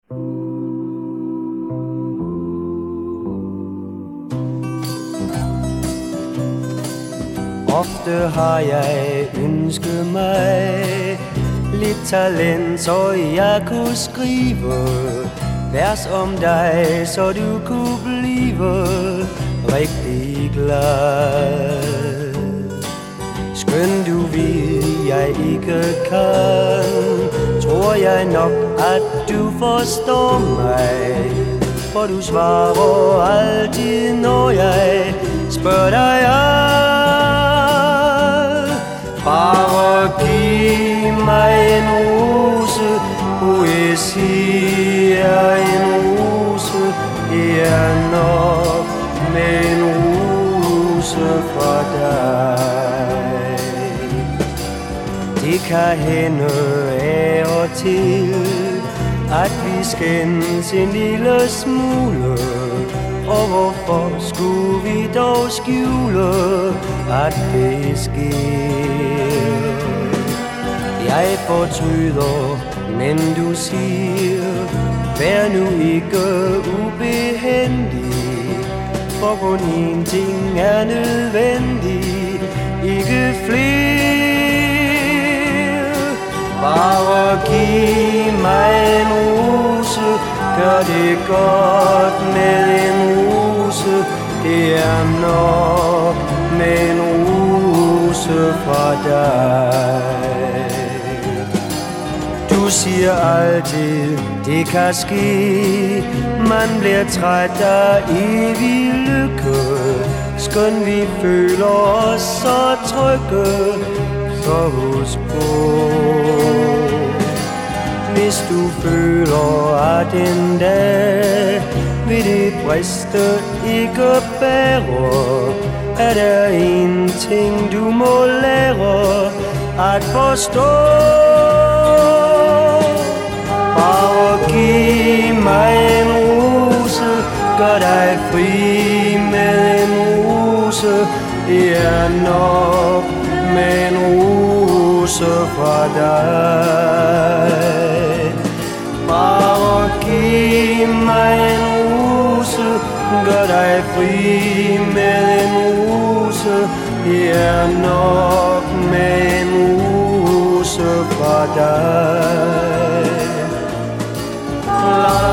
Ofte har jeg ønsket mig lidt talent, så jeg kunne skrive vers om dig, så du kunne blive rigtig glad. Skøn du ved, jeg ikke kan, tror jeg nok, at du forstår mig. For du svarer altid, når jeg spørger dig ad. Bare giv mig en rose, poesi er en rose. Det er nok med en rose for dig. Det kan hende af og til, at vi skændes en lille smule. Og hvorfor skulle vi dog skjule, at det sker? Jeg fortryder, men du siger, vær nu ikke ubehendig. For kun en ting er nødvendig, ikke flere. Bare giv mig en rose, gør det godt med en rose. Det er nok med en rose fra dig. Du siger altid, det kan ske. Man bliver træt af evig lykke. Skøn vi føler os så trygge, så husk på. Hvis du føler, at en dag vil det briste ikke bære, er der en ting du må lære at forstå. Bare giv mig en rose, gør dig fri med en rose. Det er nok med en rose fra dig. Bare giv mig en rose, gør dig fri med en rose. Det er nok med en rose fra dig. La